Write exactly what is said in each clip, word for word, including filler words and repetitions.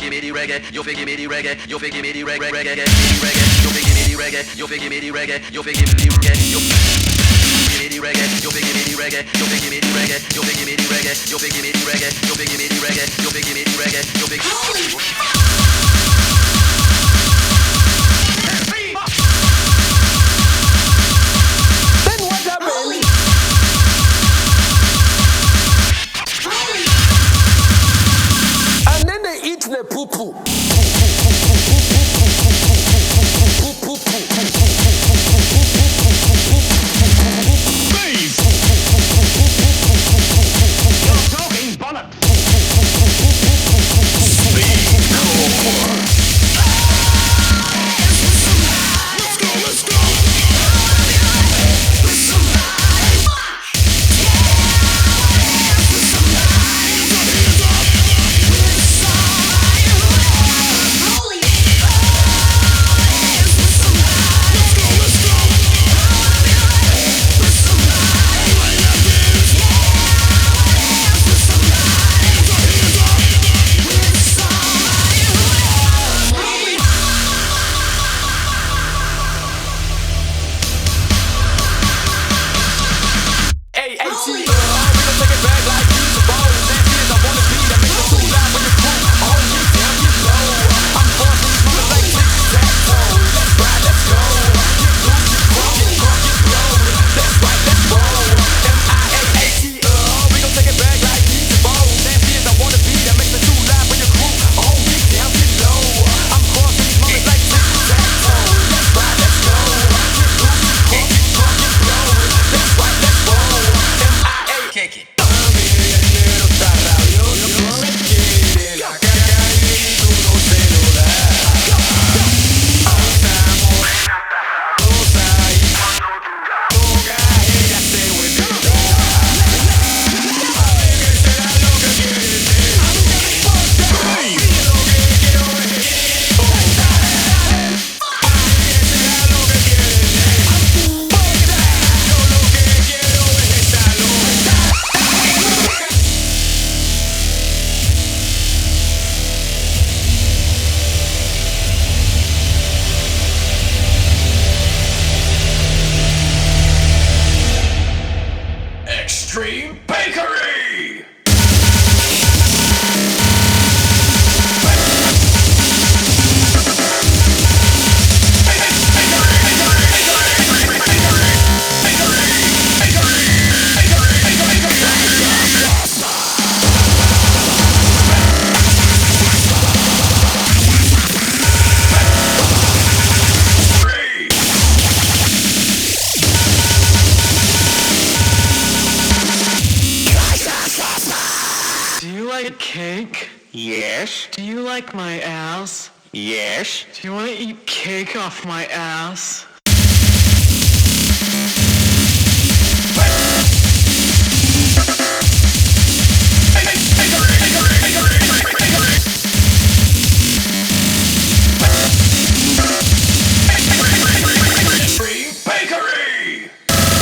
figgy me the reggae, yo figgy me the reggae, yo figgy me the reggae, reggae, reggae, yo figgy me the reggae, yo figgy me the reggae, yo figgy me the reggae, yo figgy me the reggae, yo figgy me the reggae, yo figgy me the reggae, yo figgy me the reggae, yo figgy me the reggae, yo figgy me the reggae, yo figgy me the reggae, yo figgy. Then what happened? And then they eat the poo poo. You're talking bollocks. Let's go, let's go. Extreme Bakery! Cake? Yes, Do you like my ass? yes. Do you want to eat cake off my ass? Extreme Bakery!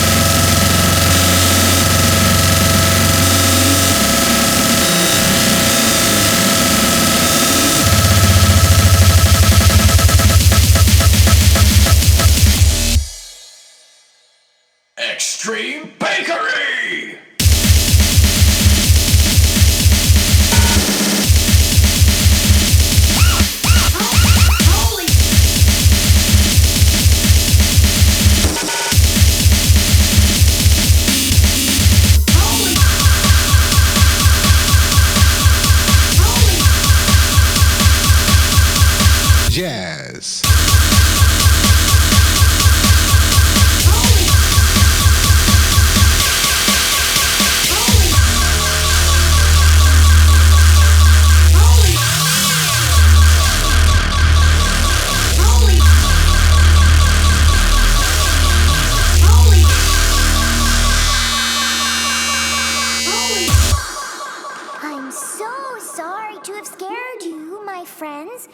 Extreme Bakery! Jazz. I'm so sorry to have scared you, my friends.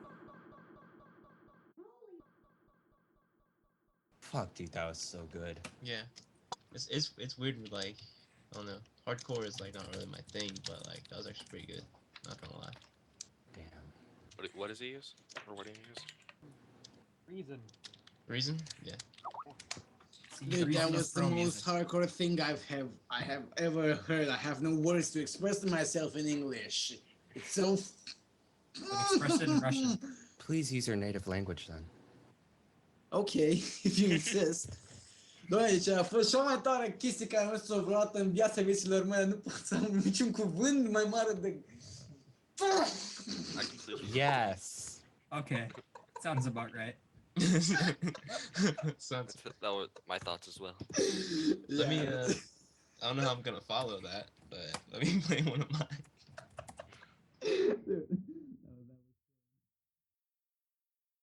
Fuck, dude, that was so good. Yeah, it's it's it's weird. Like, I don't know, hardcore is like not really my thing, but like that was actually pretty good. Not gonna lie. Damn. What, what does he use? Or what do you use? Reason. Reason? Yeah. Dude, that was the most hardcore thing I've have I have ever heard. I have no words to express myself in English. It's so. Express it in Russian. Please use your native language then. Ok, if you insist. Doamne, deci a fost cea mai tare chestie care am văzut-o vreodată în viața vieților mele. Nu pot să am niciun cuvânt mai mare de... Yes. Okay. Sounds about right. Sounds. That were my thoughts as well. Let me. Uh, I don't know how I'm gonna follow that, but let me play one of mine. Dude.